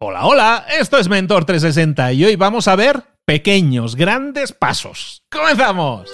Hola, hola, esto es Mentor 360 y hoy vamos a ver pequeños, grandes pasos. ¡Comenzamos!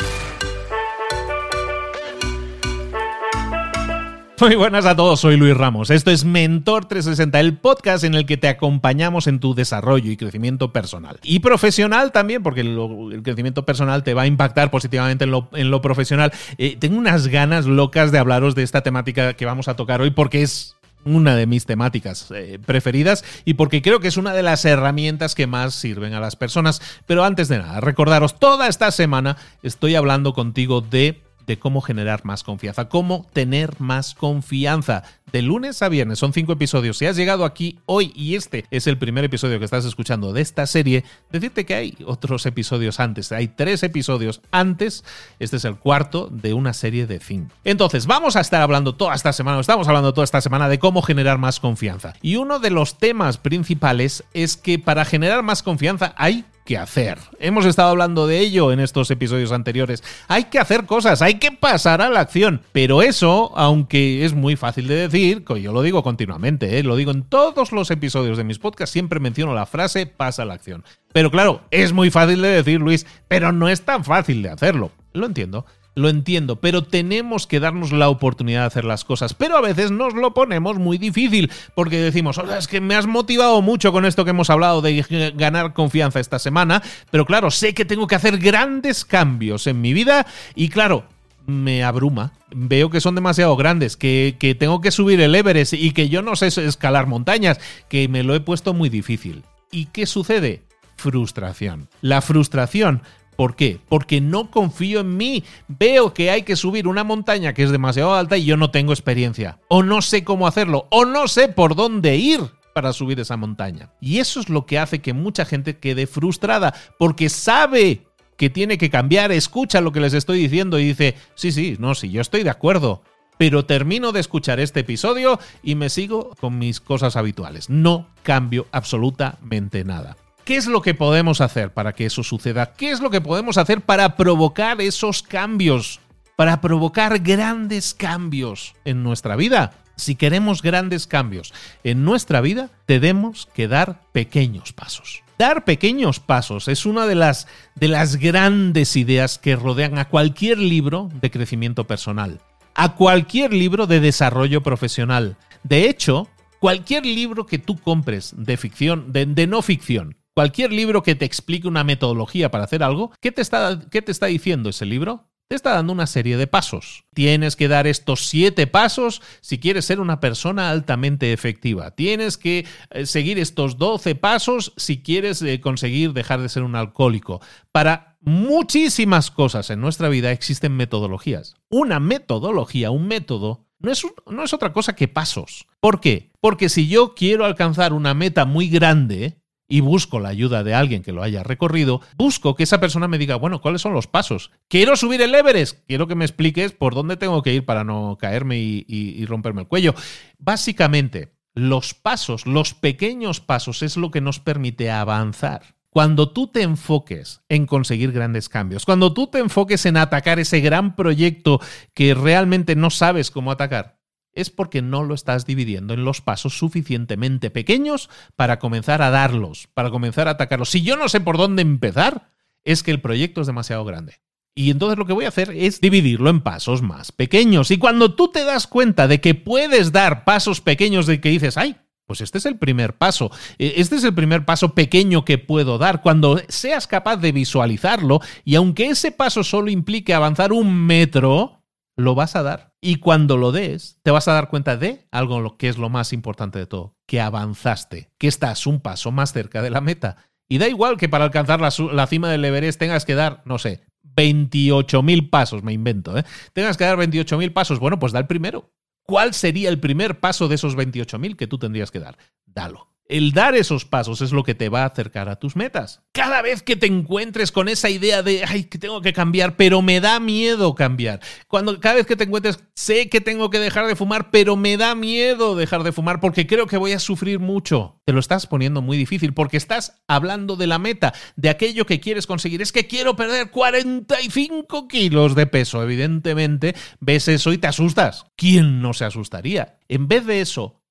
Muy buenas a todos, soy Luis Ramos. Esto es Mentor 360, el podcast en el que te acompañamos en tu desarrollo y crecimiento personal. Y profesional también, porque el crecimiento personal te va a impactar positivamente en lo profesional. Tengo unas ganas locas de hablaros de esta temática que vamos a tocar hoy porque es una de mis temáticas preferidas y porque creo que es una de las herramientas que más sirven a las personas. Pero antes de nada, recordaros, toda esta semana estoy hablando contigo de cómo generar más confianza, cómo tener más confianza. De lunes a viernes, son 5 episodios. Si has llegado aquí hoy y este es el primer episodio que estás escuchando de esta serie, decirte que hay otros episodios antes. Hay 3 episodios antes. Este es el cuarto de una serie de 5. Entonces, vamos a estar hablando estamos hablando toda esta semana de cómo generar más confianza. Y uno de los temas principales es que para generar más confianza hay que hacer. Hemos estado hablando de ello en estos episodios anteriores. Hay que hacer cosas, hay que pasar a la acción. Pero eso, aunque es muy fácil de decir, yo lo digo continuamente, lo digo en todos los episodios de mis podcasts, siempre menciono la frase pasa a la acción. Pero claro, es muy fácil de decir, Luis, pero no es tan fácil de hacerlo. Lo entiendo, pero tenemos que darnos la oportunidad de hacer las cosas. Pero a veces nos lo ponemos muy difícil porque decimos, es que me has motivado mucho con esto que hemos hablado de ganar confianza esta semana, pero claro, sé que tengo que hacer grandes cambios en mi vida y claro, me abruma. Veo que son demasiado grandes, que tengo que subir el Everest y que yo no sé escalar montañas, que me lo he puesto muy difícil. ¿Y qué sucede? Frustración. La frustración, ¿por qué? Porque no confío en mí. Veo que hay que subir una montaña que es demasiado alta y yo no tengo experiencia. O no sé cómo hacerlo. O no sé por dónde ir para subir esa montaña. Y eso es lo que hace que mucha gente quede frustrada. Porque sabe que tiene que cambiar, escucha lo que les estoy diciendo y dice, sí, yo estoy de acuerdo. Pero termino de escuchar este episodio y me sigo con mis cosas habituales. No cambio absolutamente nada. ¿Qué es lo que podemos hacer para que eso suceda? ¿Qué es lo que podemos hacer para provocar esos cambios? Para provocar grandes cambios en nuestra vida. Si queremos grandes cambios en nuestra vida, tenemos que dar pequeños pasos. Dar pequeños pasos es una de las grandes ideas que rodean a cualquier libro de crecimiento personal, a cualquier libro de desarrollo profesional. De hecho, cualquier libro que tú compres de ficción, de no ficción, cualquier libro que te explique una metodología para hacer algo, ¿qué te está diciendo ese libro? Te está dando una serie de pasos. Tienes que dar estos 7 pasos si quieres ser una persona altamente efectiva. Tienes que seguir estos 12 pasos si quieres conseguir dejar de ser un alcohólico. Para muchísimas cosas en nuestra vida existen metodologías. Una metodología, un método, no es otra cosa que pasos. ¿Por qué? Porque si yo quiero alcanzar una meta muy grande y busco la ayuda de alguien que lo haya recorrido, busco que esa persona me diga, bueno, ¿cuáles son los pasos? Quiero subir el Everest, quiero que me expliques por dónde tengo que ir para no caerme y romperme el cuello. Básicamente, los pasos, los pequeños pasos es lo que nos permite avanzar. Cuando tú te enfoques en conseguir grandes cambios, cuando tú te enfoques en atacar ese gran proyecto que realmente no sabes cómo atacar, es porque no lo estás dividiendo en los pasos suficientemente pequeños para comenzar a darlos, para comenzar a atacarlos. Si yo no sé por dónde empezar, es que el proyecto es demasiado grande. Y entonces lo que voy a hacer es dividirlo en pasos más pequeños. Y cuando tú te das cuenta de que puedes dar pasos pequeños de que dices, pues este es el primer paso. Este es el primer paso pequeño que puedo dar. Cuando seas capaz de visualizarlo, y aunque ese paso solo implique avanzar 1 metro, lo vas a dar. Y cuando lo des, te vas a dar cuenta de algo que es lo más importante de todo, que avanzaste, que estás un paso más cerca de la meta. Y da igual que para alcanzar la cima del Everest tengas que dar, 28.000 pasos, me invento, Tengas que dar 28.000 pasos, bueno, pues da el primero. ¿Cuál sería el primer paso de esos 28.000 que tú tendrías que dar? Dalo. El dar esos pasos es lo que te va a acercar a tus metas. Cada vez que te encuentres con esa idea de que tengo que cambiar, pero me da miedo cambiar. Cada vez que te encuentres, sé que tengo que dejar de fumar, pero me da miedo dejar de fumar porque creo que voy a sufrir mucho. Te lo estás poniendo muy difícil porque estás hablando de la meta, de aquello que quieres conseguir. Es que quiero perder 45 kilos de peso. Evidentemente, ves eso y te asustas. ¿Quién no se asustaría? En vez de eso,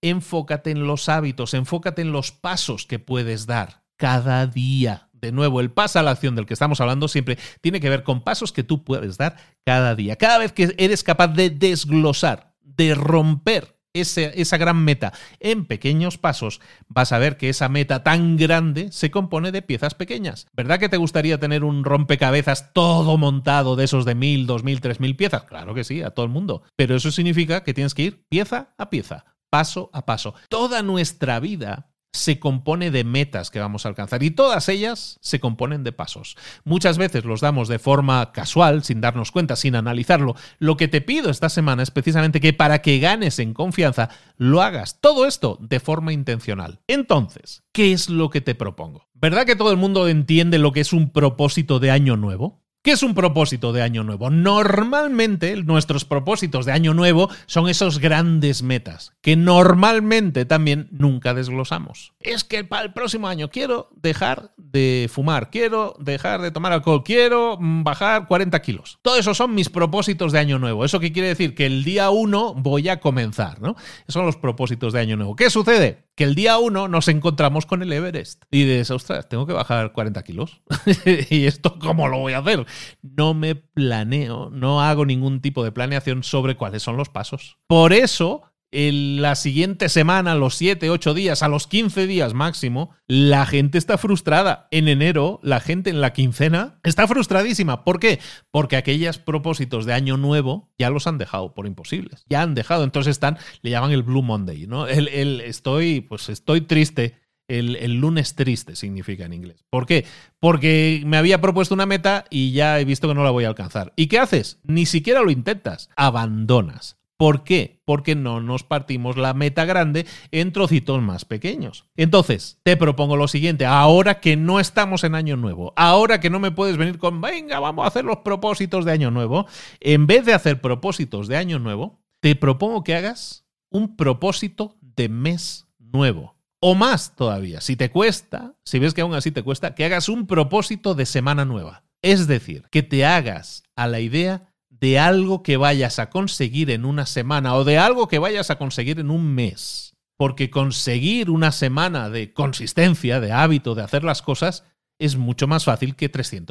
enfócate en los hábitos, enfócate en los pasos que puedes dar cada día. De nuevo, el paso a la acción del que estamos hablando siempre tiene que ver con pasos que tú puedes dar cada día. Cada vez que eres capaz de desglosar, de romper esa gran meta en pequeños pasos, vas a ver que esa meta tan grande se compone de piezas pequeñas. ¿Verdad que te gustaría tener un rompecabezas todo montado de esos de 1.000, 2.000, 3.000 piezas? Claro que sí, a todo el mundo. Pero eso significa que tienes que ir pieza a pieza, paso a paso. Toda nuestra vida se compone de metas que vamos a alcanzar y todas ellas se componen de pasos. Muchas veces los damos de forma casual, sin darnos cuenta, sin analizarlo. Lo que te pido esta semana es precisamente que para que ganes en confianza, lo hagas todo esto de forma intencional. Entonces, ¿qué es lo que te propongo? ¿Verdad que todo el mundo entiende lo que es un propósito de año nuevo? ¿Qué es un propósito de año nuevo? Normalmente nuestros propósitos de año nuevo son esos grandes metas que normalmente también nunca desglosamos. Es que para el próximo año quiero dejar de fumar, quiero dejar de tomar alcohol, quiero bajar 40 kilos. Todo eso son mis propósitos de año nuevo. ¿Eso qué quiere decir? Que el día 1 voy a comenzar, ¿no? Esos son los propósitos de año nuevo. ¿Qué sucede? Que el día 1 nos encontramos con el Everest y dices, ostras, tengo que bajar 40 kilos. ¿Y esto cómo lo voy a hacer? No me planeo, no hago ningún tipo de planeación sobre cuáles son los pasos. Por eso, en la siguiente semana, a los 7, 8 días, a los 15 días máximo, la gente está frustrada. En enero, la gente en la quincena está frustradísima. ¿Por qué? Porque aquellos propósitos de año nuevo ya los han dejado por imposibles. Ya han dejado, entonces le llaman el Blue Monday, ¿no? Estoy triste. El lunes triste significa en inglés. ¿Por qué? Porque me había propuesto una meta y ya he visto que no la voy a alcanzar. ¿Y qué haces? Ni siquiera lo intentas. Abandonas. ¿Por qué? Porque no nos partimos la meta grande en trocitos más pequeños. Entonces, te propongo lo siguiente. Ahora que no estamos en Año Nuevo, ahora que no me puedes venir con, venga, vamos a hacer los propósitos de Año Nuevo, en vez de hacer propósitos de Año Nuevo, te propongo que hagas un propósito de mes nuevo. O más todavía, si te cuesta, si ves que aún así te cuesta, que hagas un propósito de semana nueva. Es decir, que te hagas a la idea de algo que vayas a conseguir en una semana o de algo que vayas a conseguir en un mes. Porque conseguir una semana de consistencia, de hábito, de hacer las cosas, es mucho más fácil que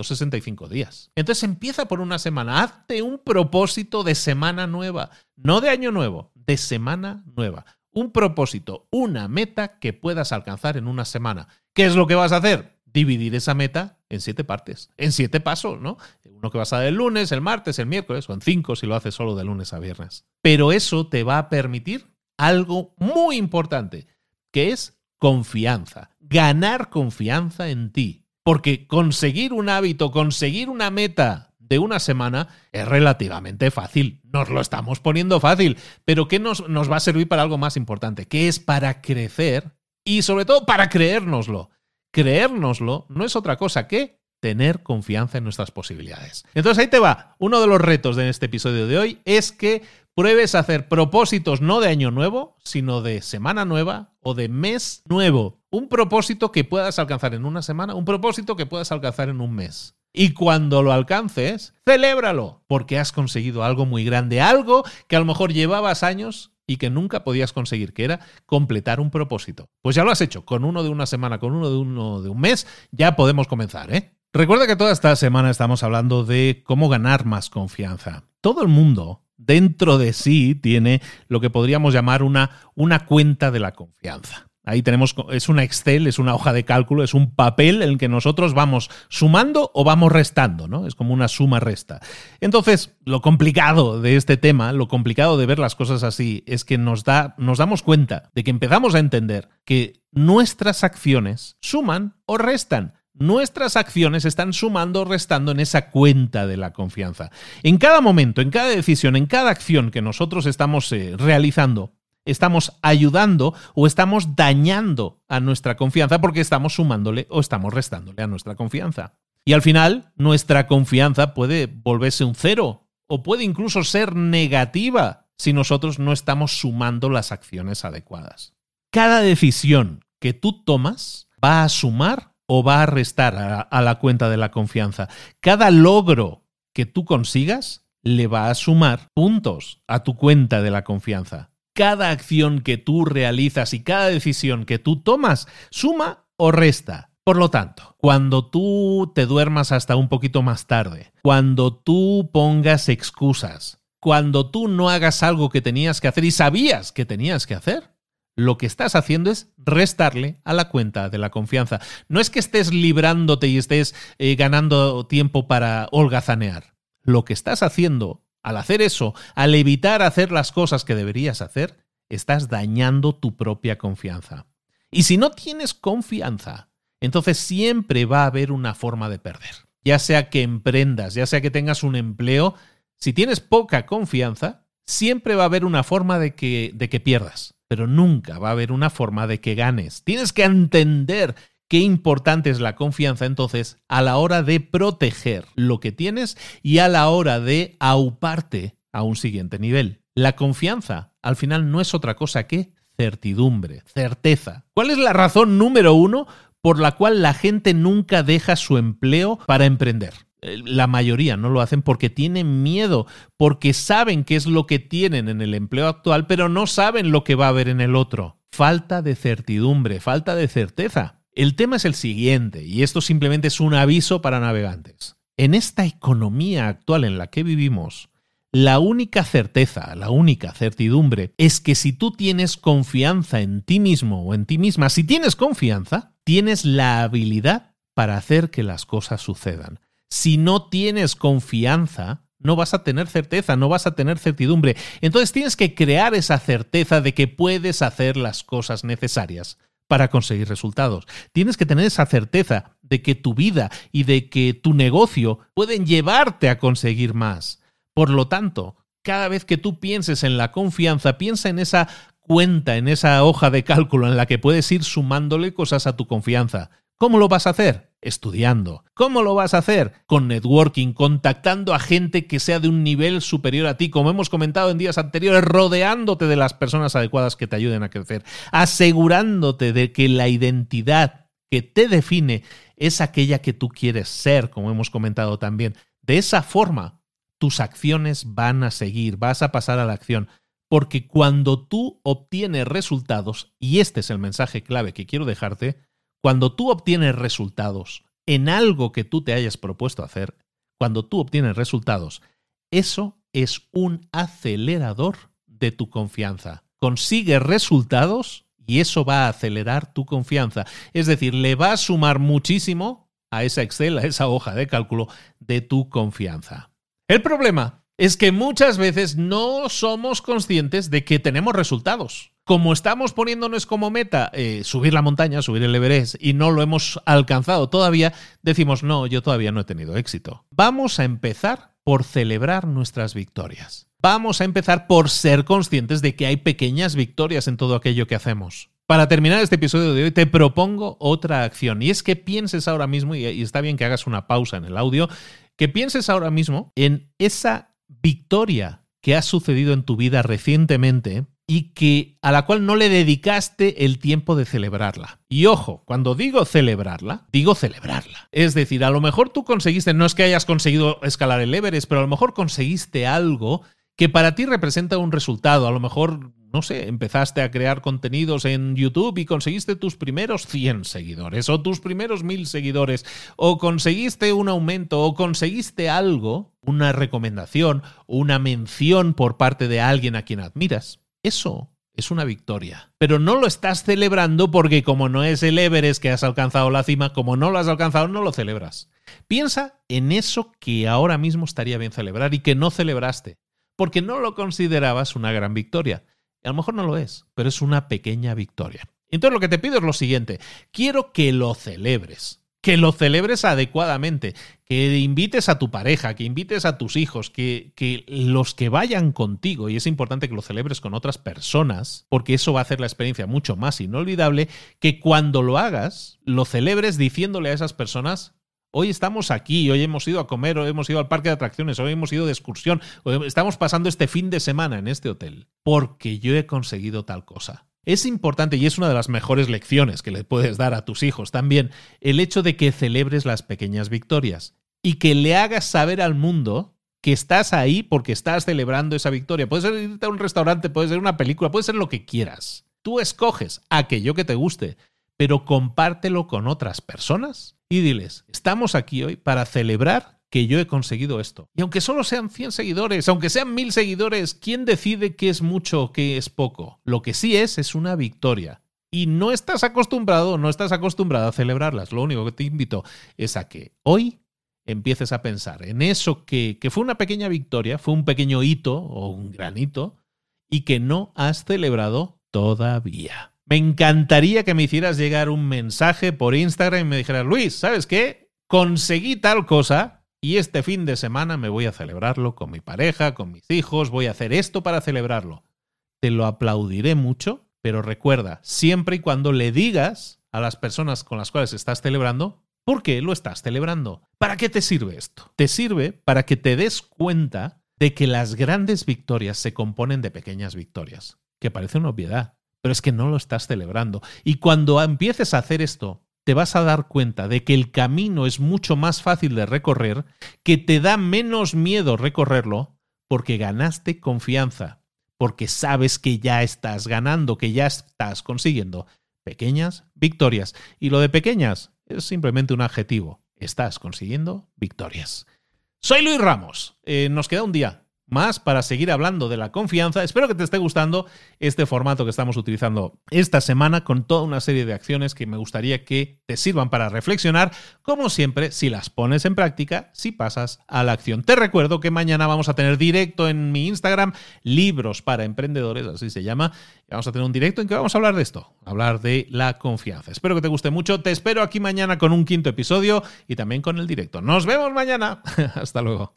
365 días. Entonces empieza por una semana, hazte un propósito de semana nueva, no de año nuevo, de semana nueva. Un propósito, una meta que puedas alcanzar en una semana. ¿Qué es lo que vas a hacer? Dividir esa meta en 7 partes, en 7 pasos, ¿no? Uno que vas a dar el lunes, el martes, el miércoles, o en 5 si lo haces solo de lunes a viernes. Pero eso te va a permitir algo muy importante, que es confianza. Ganar confianza en ti. Porque conseguir un hábito, conseguir una meta de una semana es relativamente fácil. Nos lo estamos poniendo fácil. Pero ¿qué nos va a servir para algo más importante? Que es para crecer y sobre todo para creérnoslo. Creérnoslo no es otra cosa que tener confianza en nuestras posibilidades. Entonces ahí te va. Uno de los retos de este episodio de hoy es que pruebes a hacer propósitos no de año nuevo, sino de semana nueva o de mes nuevo. Un propósito que puedas alcanzar en una semana, un propósito que puedas alcanzar en un mes. Y cuando lo alcances, celébralo, porque has conseguido algo muy grande, algo que a lo mejor llevabas años y que nunca podías conseguir, que era completar un propósito. Pues ya lo has hecho, con uno de una semana, con uno de un mes, ya podemos comenzar, ¿eh? Recuerda que toda esta semana estamos hablando de cómo ganar más confianza. Todo el mundo dentro de sí tiene lo que podríamos llamar una cuenta de la confianza. Ahí tenemos, es una Excel, es una hoja de cálculo, es un papel en el que nosotros vamos sumando o vamos restando, ¿no? Es como una suma-resta. Entonces, lo complicado de este tema, lo complicado de ver las cosas así, es que nos damos cuenta de que empezamos a entender que nuestras acciones suman o restan. Nuestras acciones están sumando o restando en esa cuenta de la confianza. En cada momento, en cada decisión, en cada acción que nosotros estamos realizando, estamos ayudando o estamos dañando a nuestra confianza porque estamos sumándole o estamos restándole a nuestra confianza. Y al final, nuestra confianza puede volverse un 0 o puede incluso ser negativa si nosotros no estamos sumando las acciones adecuadas. Cada decisión que tú tomas va a sumar o va a restar a la cuenta de la confianza. Cada logro que tú consigas le va a sumar puntos a tu cuenta de la confianza. cada acción que tú realizas y cada decisión que tú tomas suma o resta. Por lo tanto, cuando tú te duermas hasta un poquito más tarde, cuando tú pongas excusas, cuando tú no hagas algo que tenías que hacer y sabías que tenías que hacer, lo que estás haciendo es restarle a la cuenta de la confianza. No es que estés librándote y estés ganando tiempo para holgazanear. Lo que estás haciendo al hacer eso, al evitar hacer las cosas que deberías hacer, estás dañando tu propia confianza. Y si no tienes confianza, entonces siempre va a haber una forma de perder. Ya sea que emprendas, ya sea que tengas un empleo, si tienes poca confianza, siempre va a haber una forma de que pierdas. Pero nunca va a haber una forma de que ganes. Tienes que entender qué importante es la confianza entonces a la hora de proteger lo que tienes y a la hora de auparte a un siguiente nivel. La confianza al final no es otra cosa que certidumbre, certeza. ¿Cuál es la razón número 1 por la cual la gente nunca deja su empleo para emprender? La mayoría no lo hacen porque tienen miedo, porque saben qué es lo que tienen en el empleo actual, pero no saben lo que va a haber en el otro. Falta de certidumbre, falta de certeza. El tema es el siguiente, y esto simplemente es un aviso para navegantes. En esta economía actual en la que vivimos, la única certeza, la única certidumbre es que si tú tienes confianza en ti mismo o en ti misma, si tienes confianza, tienes la habilidad para hacer que las cosas sucedan. Si no tienes confianza, no vas a tener certeza, no vas a tener certidumbre. Entonces tienes que crear esa certeza de que puedes hacer las cosas necesarias para conseguir resultados. Tienes que tener esa certeza de que tu vida y de que tu negocio pueden llevarte a conseguir más. Por lo tanto, cada vez que tú pienses en la confianza, piensa en esa cuenta, en esa hoja de cálculo en la que puedes ir sumándole cosas a tu confianza. ¿Cómo lo vas a hacer? Estudiando. ¿Cómo lo vas a hacer? Con networking, contactando a gente que sea de un nivel superior a ti, como hemos comentado en días anteriores, rodeándote de las personas adecuadas que te ayuden a crecer, asegurándote de que la identidad que te define es aquella que tú quieres ser, como hemos comentado también. De esa forma, tus acciones van a seguir, vas a pasar a la acción. Porque cuando tú obtienes resultados, y este es el mensaje clave que quiero dejarte, cuando tú obtienes resultados en algo que tú te hayas propuesto hacer, cuando tú obtienes resultados, eso es un acelerador de tu confianza. Consigues resultados y eso va a acelerar tu confianza. Es decir, le va a sumar muchísimo a esa Excel, a esa hoja de cálculo de tu confianza. El problema es que muchas veces no somos conscientes de que tenemos resultados. Como estamos poniéndonos como meta subir la montaña, subir el Everest y no lo hemos alcanzado todavía, decimos, no, yo todavía no he tenido éxito. Vamos a empezar por celebrar nuestras victorias. Vamos a empezar por ser conscientes de que hay pequeñas victorias en todo aquello que hacemos. Para terminar este episodio de hoy te propongo otra acción y es que pienses ahora mismo, y está bien que hagas una pausa en el audio, que pienses ahora mismo en esa victoria que ha sucedido en tu vida recientemente y a la cual no le dedicaste el tiempo de celebrarla. Y ojo, cuando digo celebrarla. Es decir, a lo mejor tú conseguiste, no es que hayas conseguido escalar el Everest, pero a lo mejor conseguiste algo que para ti representa un resultado. A lo mejor, no sé, empezaste a crear contenidos en YouTube y conseguiste tus primeros 100 seguidores o tus primeros 1000 seguidores o conseguiste un aumento o conseguiste algo, una recomendación, una mención por parte de alguien a quien admiras. Eso es una victoria. Pero no lo estás celebrando porque como no es el Everest que has alcanzado la cima, como no lo has alcanzado, no lo celebras. Piensa en eso que ahora mismo estaría bien celebrar y que no celebraste, porque no lo considerabas una gran victoria. A lo mejor no lo es, pero es una pequeña victoria. Entonces lo que te pido es lo siguiente. Quiero que lo celebres. Que lo celebres adecuadamente, que invites a tu pareja, que invites a tus hijos, que los que vayan contigo, y es importante que lo celebres con otras personas, porque eso va a hacer la experiencia mucho más inolvidable, que cuando lo hagas, lo celebres diciéndole a esas personas: hoy estamos aquí, hoy hemos ido a comer, hoy hemos ido al parque de atracciones, hoy hemos ido de excursión, hoy estamos pasando este fin de semana en este hotel, porque yo he conseguido tal cosa. Es importante y es una de las mejores lecciones que le puedes dar a tus hijos también el hecho de que celebres las pequeñas victorias y que le hagas saber al mundo que estás ahí porque estás celebrando esa victoria. Puede ser irte a un restaurante, puede ser una película, puede ser lo que quieras. Tú escoges aquello que te guste, pero compártelo con otras personas y diles, estamos aquí hoy para celebrar que yo he conseguido esto. Y aunque solo sean 100 seguidores, aunque sean 1000 seguidores, ¿quién decide qué es mucho o qué es poco? Lo que sí es una victoria. Y no estás acostumbrado a celebrarlas. Lo único que te invito es a que hoy empieces a pensar en eso que fue una pequeña victoria, fue un pequeño hito o un gran hito y que no has celebrado todavía. Me encantaría que me hicieras llegar un mensaje por Instagram y me dijeras, Luis, ¿sabes qué? Conseguí tal cosa y este fin de semana me voy a celebrarlo con mi pareja, con mis hijos, voy a hacer esto para celebrarlo. Te lo aplaudiré mucho, pero recuerda, siempre y cuando le digas a las personas con las cuales estás celebrando, ¿por qué lo estás celebrando? ¿Para qué te sirve esto? Te sirve para que te des cuenta de que las grandes victorias se componen de pequeñas victorias, que parece una obviedad. Pero es que no lo estás celebrando. Y cuando empieces a hacer esto, te vas a dar cuenta de que el camino es mucho más fácil de recorrer, que te da menos miedo recorrerlo, porque ganaste confianza, porque sabes que ya estás ganando, que ya estás consiguiendo pequeñas victorias. Y lo de pequeñas es simplemente un adjetivo. Estás consiguiendo victorias. Soy Luis Ramos. Nos queda un día más para seguir hablando de la confianza. Espero que te esté gustando este formato que estamos utilizando esta semana con toda una serie de acciones que me gustaría que te sirvan para reflexionar, como siempre, si las pones en práctica, si pasas a la acción. Te recuerdo que mañana vamos a tener directo en mi Instagram, Libros para Emprendedores, así se llama. Vamos a tener un directo en que vamos a hablar de esto, hablar de la confianza. Espero que te guste mucho. Te espero aquí mañana con un 5º episodio y también con el directo. ¡Nos vemos mañana! Hasta luego.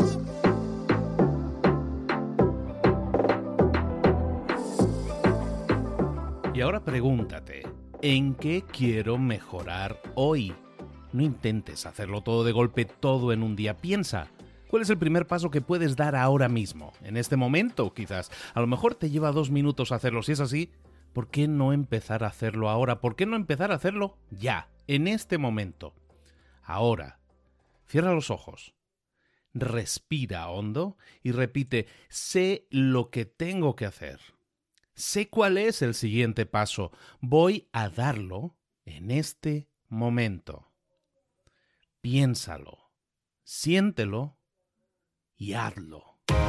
Y ahora pregúntate, ¿en qué quiero mejorar hoy? No intentes hacerlo todo de golpe, todo en un día. Piensa, ¿cuál es el primer paso que puedes dar ahora mismo? En este momento, quizás. A lo mejor te lleva 2 minutos hacerlo. Si es así, ¿por qué no empezar a hacerlo ahora? ¿Por qué no empezar a hacerlo ya, en este momento? Ahora, cierra los ojos. Respira hondo y repite, sé lo que tengo que hacer. Sé cuál es el siguiente paso. Voy a darlo en este momento. Piénsalo, siéntelo y hazlo.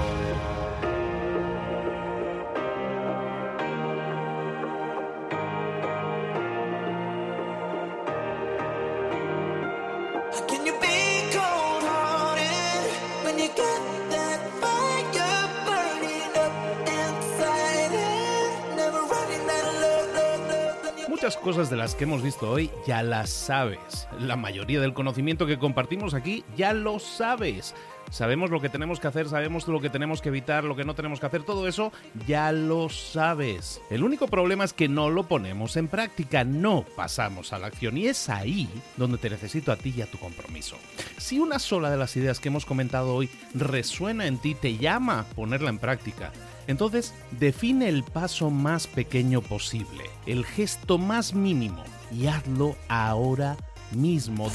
Muchas cosas de las que hemos visto hoy ya las sabes. La mayoría del conocimiento que compartimos aquí ya lo sabes. Sabemos lo que tenemos que hacer, sabemos lo que tenemos que evitar, lo que no tenemos que hacer, todo eso ya lo sabes. El único problema es que no lo ponemos en práctica, no pasamos a la acción y es ahí donde te necesito a ti y a tu compromiso. Si una sola de las ideas que hemos comentado hoy resuena en ti, te llama a ponerla en práctica, entonces define el paso más pequeño posible, el gesto más mínimo y hazlo ahora mismo.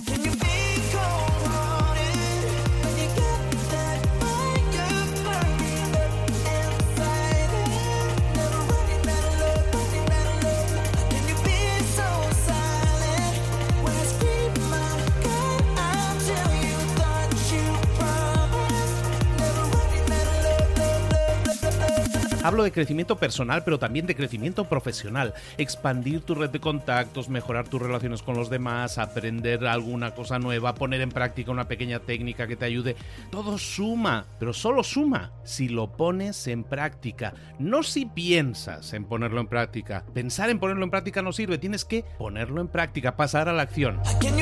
Hablo de crecimiento personal, pero también de crecimiento profesional. Expandir tu red de contactos, mejorar tus relaciones con los demás, aprender alguna cosa nueva, poner en práctica una pequeña técnica que te ayude. Todo suma, pero solo suma si lo pones en práctica. No si piensas en ponerlo en práctica. Pensar en ponerlo en práctica no sirve. Tienes que ponerlo en práctica, pasar a la acción.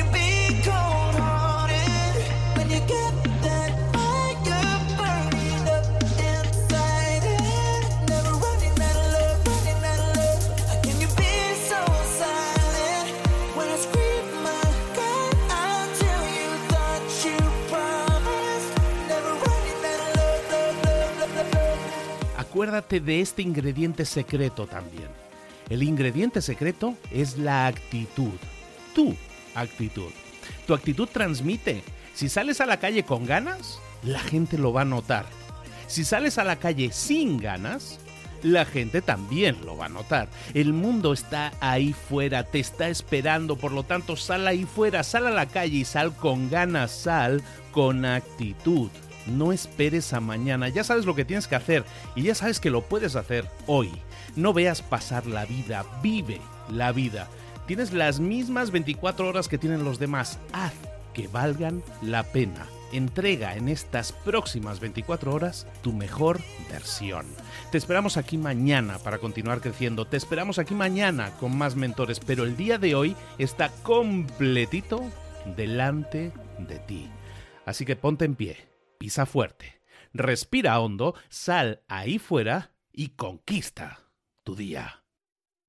Acuérdate de este ingrediente secreto también. El ingrediente secreto es la actitud. Tu actitud. Tu actitud transmite. Si sales a la calle con ganas, la gente lo va a notar. Si sales a la calle sin ganas, la gente también lo va a notar. El mundo está ahí fuera, te está esperando, por lo tanto sal ahí fuera, sal a la calle y sal con ganas, sal con actitud. No esperes a mañana, ya sabes lo que tienes que hacer y ya sabes que lo puedes hacer hoy. No veas pasar la vida, vive la vida. Tienes las mismas 24 horas que tienen los demás, haz que valgan la pena. Entrega en estas próximas 24 horas tu mejor versión. Te esperamos aquí mañana para continuar creciendo. Te esperamos aquí mañana con más mentores, pero el día de hoy está completito delante de ti. Así que ponte en pie, pisa fuerte, respira hondo, sal ahí fuera y conquista tu día.